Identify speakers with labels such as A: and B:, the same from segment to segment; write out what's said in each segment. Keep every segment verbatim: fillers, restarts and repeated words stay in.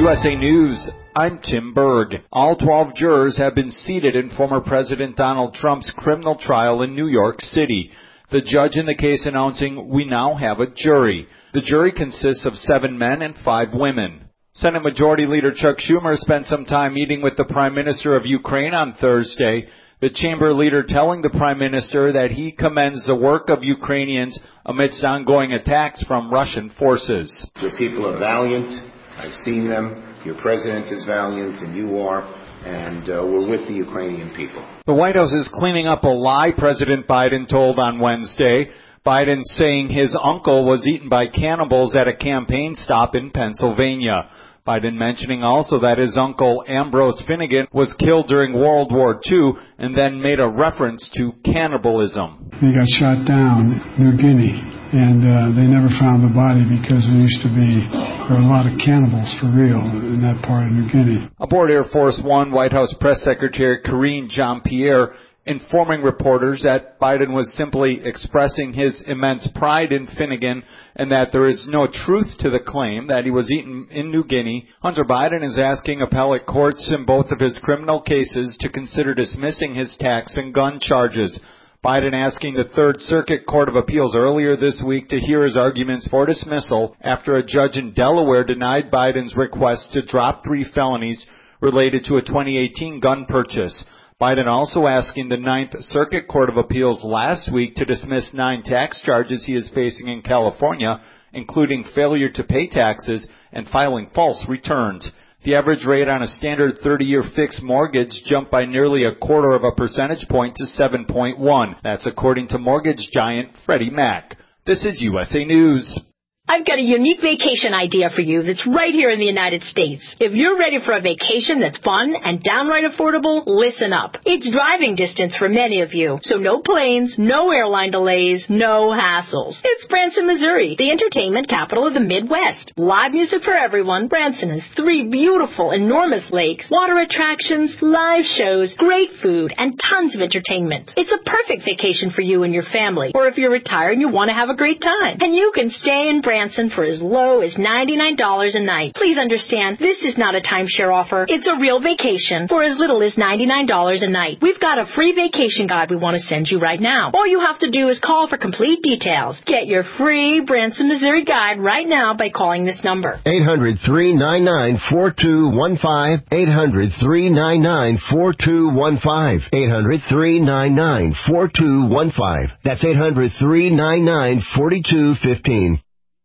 A: U S A News, I'm Tim Berg. All twelve jurors have been seated in former President Donald Trump's criminal trial in New York City. The judge in the case announcing, we now have a jury. The jury consists of seven men and five women. Senate Majority Leader Chuck Schumer spent some time meeting with the Prime Minister of Ukraine on Thursday. The chamber leader telling the Prime Minister that he commends the work of Ukrainians amidst ongoing attacks from Russian forces.
B: The people are valiant. I've seen them. Your president is valiant, and you are, and uh, we're with the Ukrainian people.
A: The White House is cleaning up a lie President Biden told on Wednesday. Biden saying his uncle was eaten by cannibals at a campaign stop in Pennsylvania. Biden mentioning also that his uncle Ambrose Finnegan was killed during World War Two and then made a reference to cannibalism.
C: He got shot down in New Guinea, and uh, they never found the body because there used to be there were a lot of cannibals for real in that part of New Guinea.
A: Aboard Air Force One, White House Press Secretary Karine Jean-Pierre informing reporters that Biden was simply expressing his immense pride in Finnegan and that there is no truth to the claim that he was eaten in New Guinea. Hunter Biden is asking appellate courts in both of his criminal cases to consider dismissing his tax and gun charges. Biden asking the Third Circuit Court of Appeals earlier this week to hear his arguments for dismissal after a judge in Delaware denied Biden's request to drop three felonies related to a twenty eighteen gun purchase. Biden also asking the Ninth Circuit Court of Appeals last week to dismiss nine tax charges he is facing in California, including failure to pay taxes and filing false returns. The average rate on a standard thirty-year fixed mortgage jumped by nearly a quarter of a percentage point to seven point one. That's according to mortgage giant Freddie Mac. This is U S A News.
D: I've got a unique vacation idea for you that's right here in the United States. If you're ready for a vacation that's fun and downright affordable, listen up. It's driving distance for many of you, so no planes, no airline delays, no hassles. It's Branson, Missouri, the entertainment capital of the Midwest. Live music for everyone. Branson has three beautiful, enormous lakes, water attractions, live shows, great food, and tons of entertainment. It's a perfect vacation for you and your family, or if you're retired and you want to have a great time. And you can stay in Branson for as low as ninety-nine dollars a night. Please understand, this is not a timeshare offer. It's a real vacation for as little as ninety-nine dollars a night. We've got a free vacation guide we want to send you right now. All you have to do is call for complete details. Get your free Branson, Missouri guide right now by calling this number.
E: eight hundred, three nine nine, four two one five. eight hundred, three nine nine, four two one five. eight hundred, three nine nine, four two one five. That's eight hundred, three nine nine, four two one five.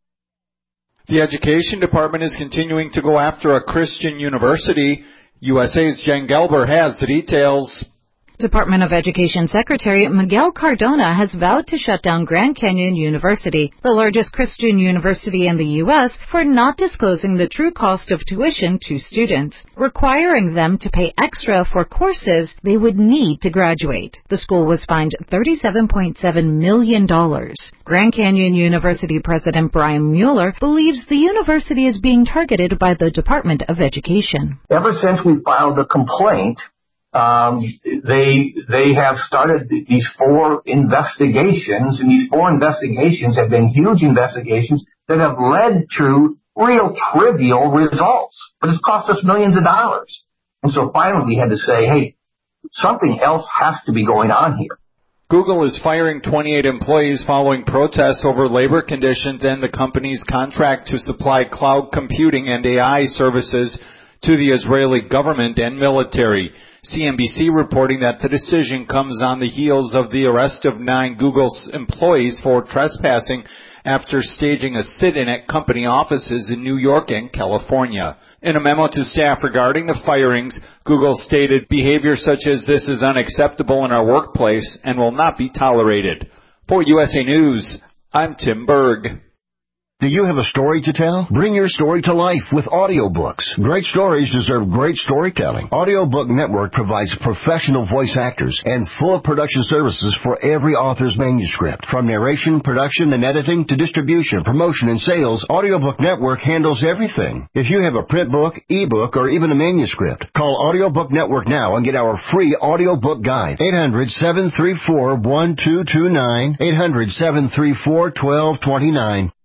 A: The Education Department is continuing to go after a Christian university. U S A's Jen Gelber has the details.
F: Department of Education Secretary Miguel Cardona has vowed to shut down Grand Canyon University, the largest Christian university in the U S, for not disclosing the true cost of tuition to students, requiring them to pay extra for courses they would need to graduate. The school was fined thirty-seven point seven million dollars. Grand Canyon University President Brian Mueller believes the university is being targeted by the Department of Education.
G: Ever since we filed the complaint, Um, they they have started these four investigations, and these four investigations have been huge investigations that have led to real trivial results. But it's cost us millions of dollars. And so finally we had to say, hey, something else has to be going on here.
A: Google is firing twenty-eight employees following protests over labor conditions and the company's contract to supply cloud computing and A I services to the Israeli government and military. C N B C reporting that the decision comes on the heels of the arrest of nine Google employees for trespassing after staging a sit-in at company offices in New York and California. In a memo to staff regarding the firings, Google stated behavior such as this is unacceptable in our workplace and will not be tolerated. For U S A News, I'm Tim Berg.
E: Do you have a story to tell? Bring your story to life with audiobooks. Great stories deserve great storytelling. Audiobook Network provides professional voice actors and full production services for every author's manuscript. From narration, production, and editing to distribution, promotion, and sales, Audiobook Network handles everything. If you have a print book, ebook, or even a manuscript, call Audiobook Network now and get our free audiobook guide. eight hundred, seven three four, one two two nine. eight hundred, seven three four, one two two nine.